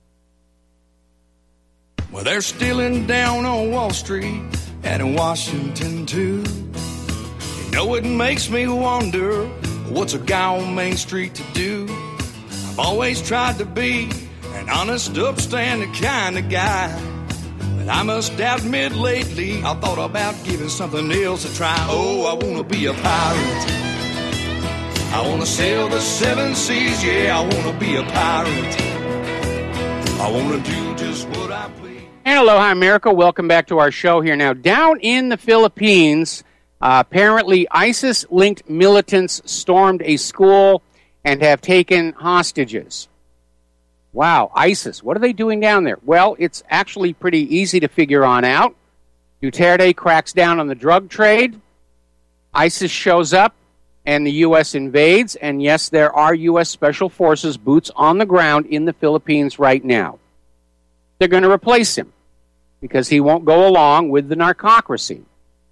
Well, they're stealing down on Wall Street and in Washington, too. You know, it makes me wonder, what's a guy on Main Street to do? I've always tried to be an honest, upstanding kind of guy. But I must admit lately, I thought about giving something else a try. Oh, I want to be a pirate. I want to sail the 7 seas, yeah, I want to be a pirate. I want to do just what I please. And aloha, America. Welcome back to our show here. Now, down in the Philippines, apparently ISIS-linked militants stormed a school and have taken hostages. Wow, ISIS. What are they doing down there? Well, it's actually pretty easy to figure on out. Duterte cracks down on the drug trade. ISIS shows up, and the U.S. invades. And yes, there are U.S. Special Forces boots on the ground in the Philippines right now. They're going to replace him because he won't go along with the narcocracy.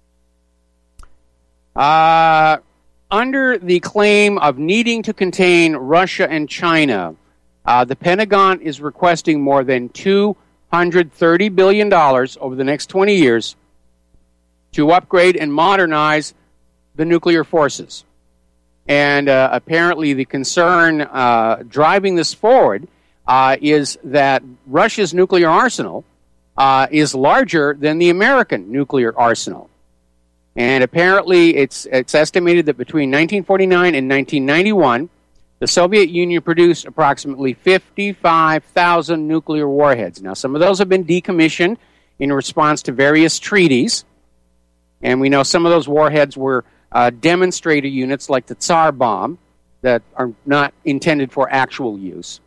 Under the claim of needing to contain Russia and China, the Pentagon is requesting more than $230 billion over the next 20 years to upgrade and modernize the nuclear forces. And apparently the concern driving this forward is that Russia's nuclear arsenal is larger than the American nuclear arsenal. And apparently it's estimated that between 1949 and 1991, the Soviet Union produced approximately 55,000 nuclear warheads. Now, some of those have been decommissioned in response to various treaties. And we know some of those warheads were demonstrator units like the Tsar bomb that are not intended for actual use.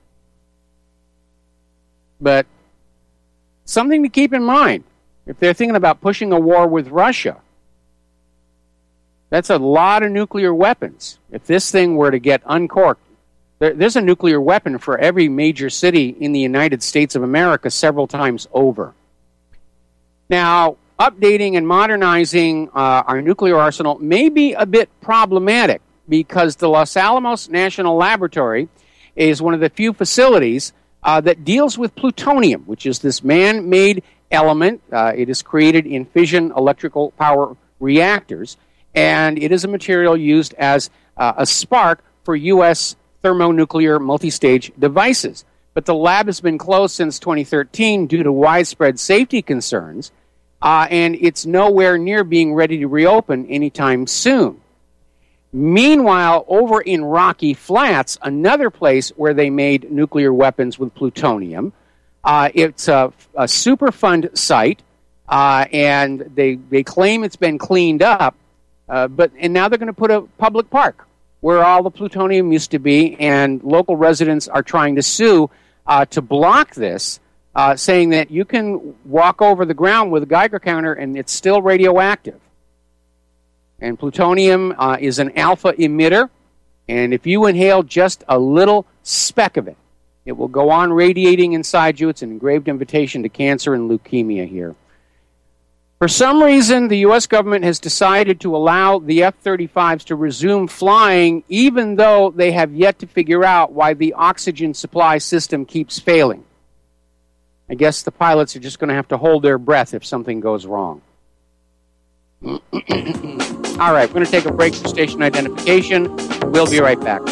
But something to keep in mind, if they're thinking about pushing a war with Russia, that's a lot of nuclear weapons. If this thing were to get uncorked, there's a nuclear weapon for every major city in the United States of America several times over. Now, updating and modernizing our nuclear arsenal may be a bit problematic because the Los Alamos National Laboratory is one of the few facilities that deals with plutonium, which is this man-made element. It is created in fission electrical power reactors, and it is a material used as a spark for U.S. thermonuclear multi-stage devices. But the lab has been closed since 2013 due to widespread safety concerns, and it's nowhere near being ready to reopen anytime soon. Meanwhile, over in Rocky Flats, another place where they made nuclear weapons with plutonium, it's a Superfund site, and they claim it's been cleaned up, and now they're going to put a public park where all the plutonium used to be, and local residents are trying to sue to block this, saying that you can walk over the ground with a Geiger counter and it's still radioactive. And plutonium is an alpha emitter, and if you inhale just a little speck of it, it will go on radiating inside you. It's an engraved invitation to cancer and leukemia here. For some reason, the U.S. government has decided to allow the F-35s to resume flying, even though they have yet to figure out why the oxygen supply system keeps failing. I guess the pilots are just going to have to hold their breath if something goes wrong. All right, we're going to take a break for station identification. We'll be right back.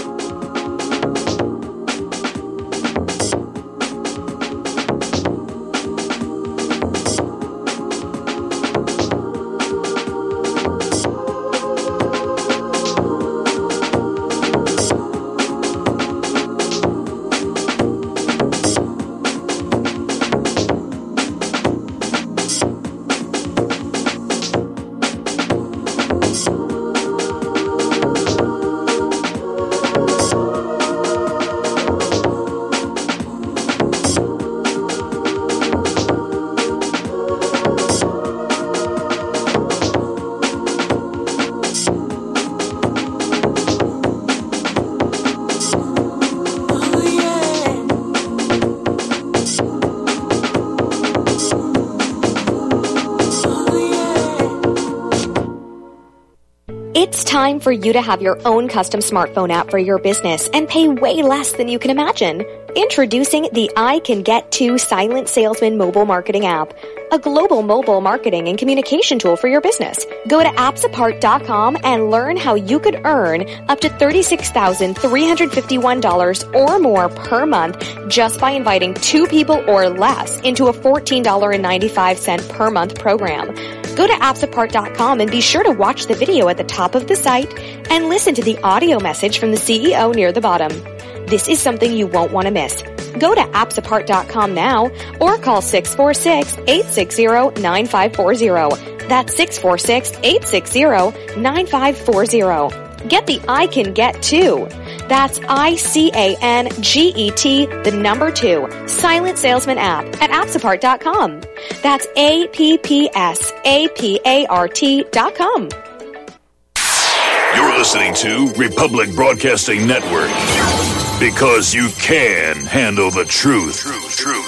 It's time for you to have your own custom smartphone app for your business and pay way less than you can imagine. Introducing the I Can Get To Silent Salesman mobile marketing app, a global mobile marketing and communication tool for your business. Go to appsapart.com and learn how you could earn up to $36,351 or more per month just by inviting 2 people or less into a $14.95 per month program. Go to appsapart.com and be sure to watch the video at the top of the site and listen to the audio message from the CEO near the bottom. This is something you won't want to miss. Go to appsapart.com now or call 646-860-9540. That's 646-860-9540. Get the I Can Get too. That's ICANGET, the number 2, Silent Salesman app at appsapart.com. That's APPSAPART.com. You're listening to Republic Broadcasting Network, because you can handle the truth.